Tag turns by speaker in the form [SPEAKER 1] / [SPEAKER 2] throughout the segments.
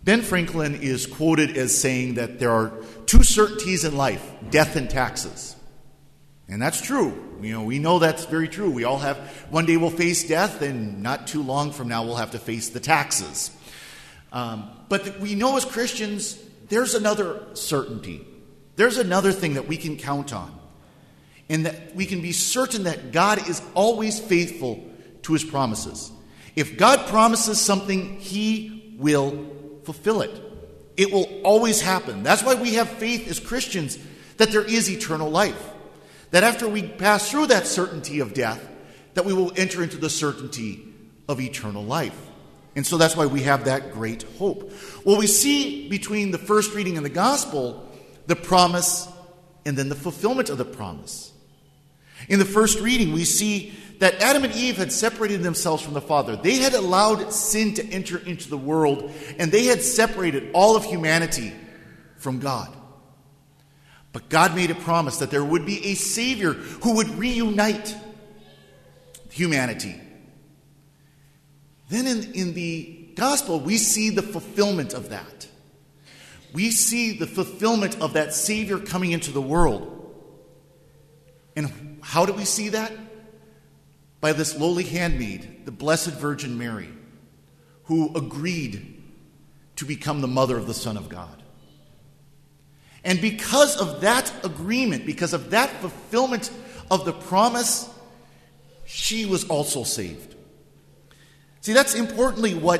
[SPEAKER 1] Ben Franklin is quoted as saying that there are two certainties in life, death and taxes. And that's true. We know that's very true. We all have, one day we'll face death, and not too long from now we'll have to face the taxes. But we know as Christians, there's another certainty. There's another thing that we can count on. And that we can be certain that God is always faithful to his promises. If God promises something, he will fulfill it. It will always happen. That's why we have faith as Christians that there is eternal life. That after we pass through that certainty of death, that we will enter into the certainty of eternal life. And so that's why we have that great hope. Well, we see between the first reading in the gospel, the promise and then the fulfillment of the promise. In the first reading, we see that Adam and Eve had separated themselves from the Father. They had allowed sin to enter into the world, and they had separated all of humanity from God. But God made a promise that there would be a Savior who would reunite humanity. Then in the gospel, we see the fulfillment of that. We see the fulfillment of that Savior coming into the world. And how do we see that? By this lowly handmaid, the Blessed Virgin Mary, who agreed to become the mother of the Son of God. And because of that agreement, because of that fulfillment of the promise, she was also saved. See, that's importantly what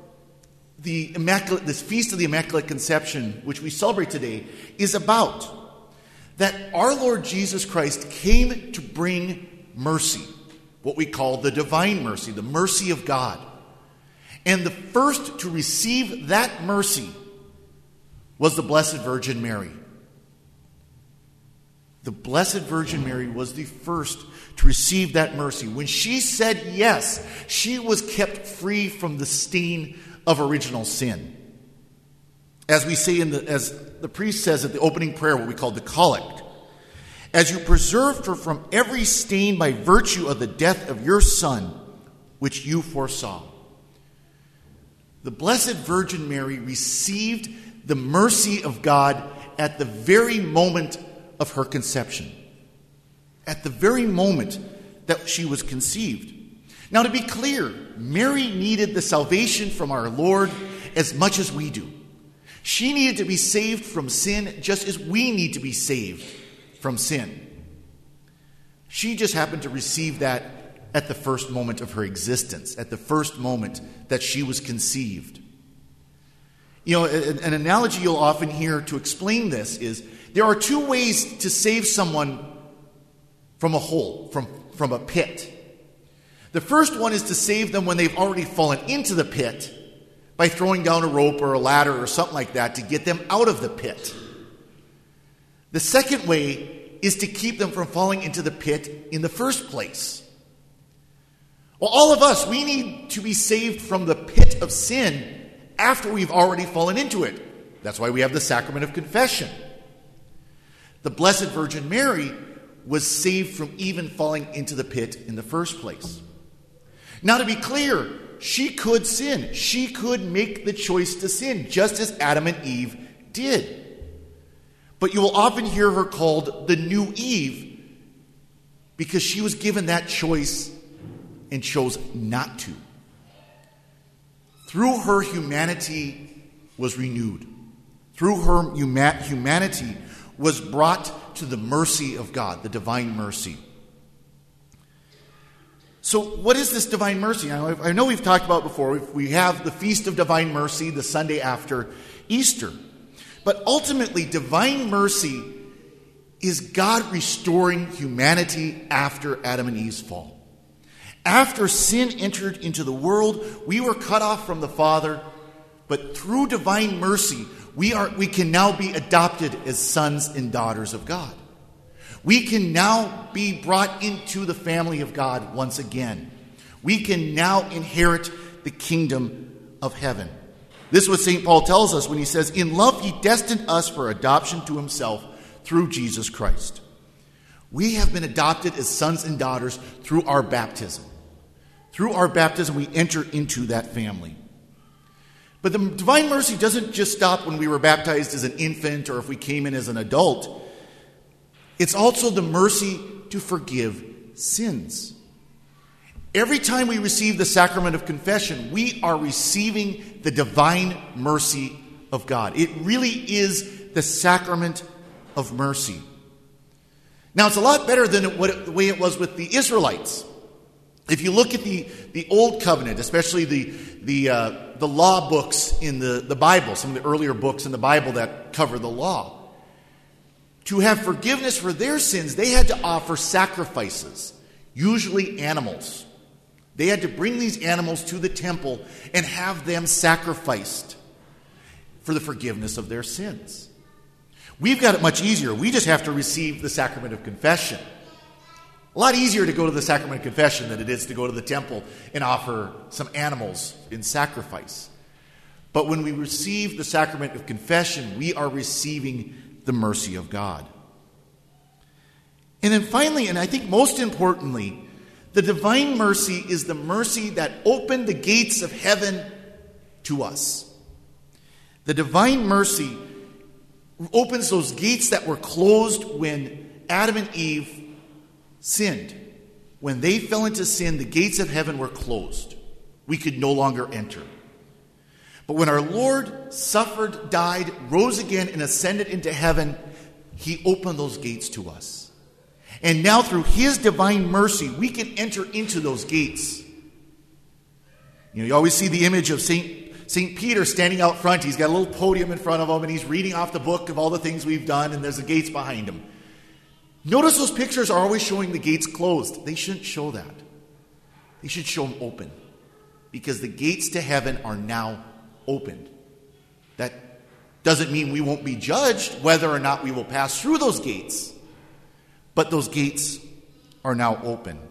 [SPEAKER 1] this Feast of the Immaculate Conception, which we celebrate today, is about. That our Lord Jesus Christ came to bring mercy, what we call the divine mercy, the mercy of God. And the first to receive that mercy was the Blessed Virgin Mary. The Blessed Virgin Mary was the first to receive that mercy. When she said yes, she was kept free from the stain of original sin. As we say as the priest says at the opening prayer, what we call the collect. As you preserved her from every stain by virtue of the death of your Son, which you foresaw. The Blessed Virgin Mary received the mercy of God at the very moment of her conception. At the very moment that she was conceived. Now, to be clear, Mary needed the salvation from our Lord as much as we do. She needed to be saved from sin just as we need to be saved from sin. She just happened to receive that at the first moment of her existence, at the first moment that she was conceived. An analogy you'll often hear to explain this is there are two ways to save someone from a hole, from a pit. The first one is to save them when they've already fallen into the pit by throwing down a rope or a ladder or something like that to get them out of the pit. The second way is to keep them from falling into the pit in the first place. Well, all of us, we need to be saved from the pit of sin after we've already fallen into it. That's why we have the sacrament of confession. The Blessed Virgin Mary was saved from even falling into the pit in the first place. Now, to be clear, she could sin. She could make the choice to sin, just as Adam and Eve did. But you will often hear her called the new Eve because she was given that choice and chose not to. Through her, humanity was renewed. Through her, humanity was brought to the mercy of God, the divine mercy. So what is this divine mercy? I know we've talked about it before. We have the Feast of Divine Mercy the Sunday after Easter. But ultimately, divine mercy is God restoring humanity after Adam and Eve's fall. After sin entered into the world, we were cut off from the Father, but through divine mercy, we can now be adopted as sons and daughters of God. We can now be brought into the family of God once again. We can now inherit the kingdom of heaven. This is what St. Paul tells us when he says, "In love he destined us for adoption to himself through Jesus Christ." We have been adopted as sons and daughters through our baptism. Through our baptism, we enter into that family. But the divine mercy doesn't just stop when we were baptized as an infant or if we came in as an adult. It's also the mercy to forgive sins. Every time we receive the sacrament of confession, we are receiving the divine mercy of God. It really is the sacrament of mercy. Now, it's a lot better than the way it was with the Israelites. If you look at the Old Covenant, especially the law books in the Bible, some of the earlier books in the Bible that cover the law, to have forgiveness for their sins, they had to offer sacrifices, usually animals. They had to bring these animals to the temple and have them sacrificed for the forgiveness of their sins. We've got it much easier. We just have to receive the sacrament of confession. A lot easier to go to the sacrament of confession than it is to go to the temple and offer some animals in sacrifice. But when we receive the sacrament of confession, we are receiving the mercy of God. And then finally, and I think most importantly, the divine mercy is the mercy that opened the gates of heaven to us. The divine mercy opens those gates that were closed when Adam and Eve sinned. When they fell into sin, the gates of heaven were closed. We could no longer enter. But when our Lord suffered, died, rose again, and ascended into heaven, he opened those gates to us. And now through his divine mercy, we can enter into those gates. You always see the image of St. Peter standing out front. He's got a little podium in front of him, and he's reading off the book of all the things we've done, and there's the gates behind him. Notice those pictures are always showing the gates closed. They shouldn't show that. They should show them open, because the gates to heaven are now opened. That doesn't mean we won't be judged whether or not we will pass through those gates, but those gates are now open.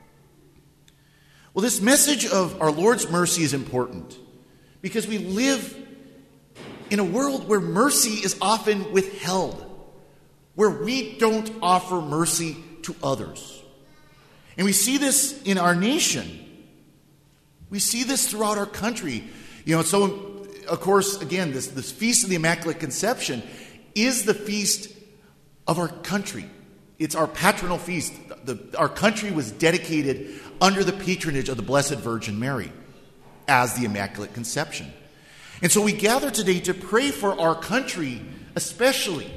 [SPEAKER 1] Well, this message of our Lord's mercy is important because we live in a world where mercy is often withheld, where we don't offer mercy to others. And we see this in our nation. We see this throughout our country. So, of course, again, this Feast of the Immaculate Conception is the feast of our country. It's our patronal feast. Our country was dedicated under the patronage of the Blessed Virgin Mary as the Immaculate Conception. And so we gather today to pray for our country, especially,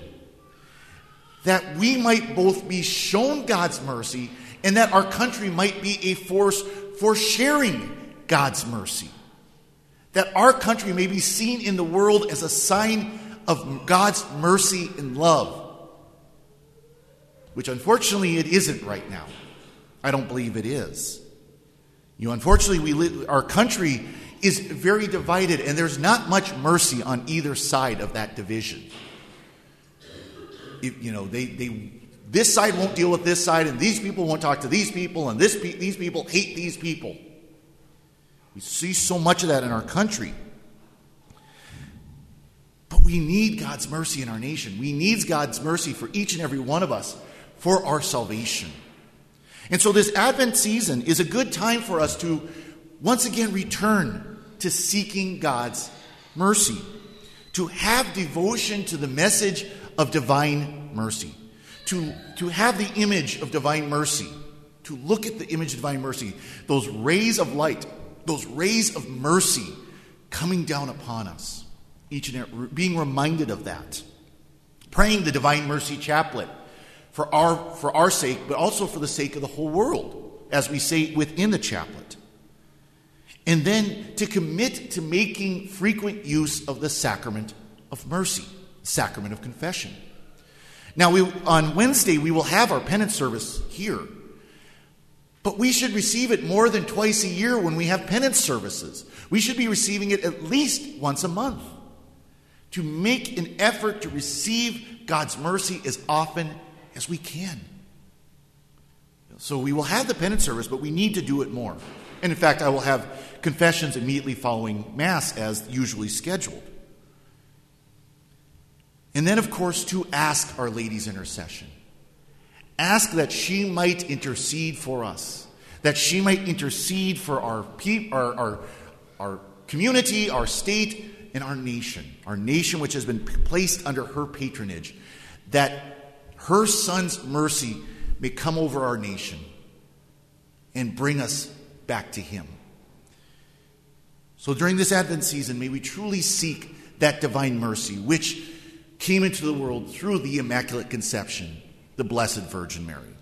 [SPEAKER 1] that we might both be shown God's mercy and that our country might be a force for sharing God's mercy. That our country may be seen in the world as a sign of God's mercy and love, which unfortunately it isn't right now. I don't believe it is. Unfortunately, our country is very divided, and there's not much mercy on either side of that division. This side won't deal with this side, and these people won't talk to these people, and these people hate these people. We see so much of that in our country. But we need God's mercy in our nation. We need God's mercy for each and every one of us for our salvation. And so this Advent season is a good time for us to once again return to seeking God's mercy, to have devotion to the message of divine mercy, to have the image of divine mercy, to look at the image of divine mercy, those rays of light, those rays of mercy coming down upon us, being reminded of that, praying the Divine Mercy Chaplet for our sake, but also for the sake of the whole world, as we say within the chaplet. And then to commit to making frequent use of the sacrament of mercy, sacrament of confession. Now, on Wednesday, we will have our penance service here. But we should receive it more than twice a year when we have penance services. We should be receiving it at least once a month to make an effort to receive God's mercy as often as we can. So we will have the penance service, but we need to do it more. And in fact, I will have confessions immediately following Mass as usually scheduled. And then, of course, to ask Our Lady's intercession. Ask that she might intercede for us, that she might intercede for our community, our state, and our nation which has been placed under her patronage, that her Son's mercy may come over our nation and bring us back to him. So during this Advent season, may we truly seek that divine mercy which came into the world through the Immaculate Conception, the Blessed Virgin Mary.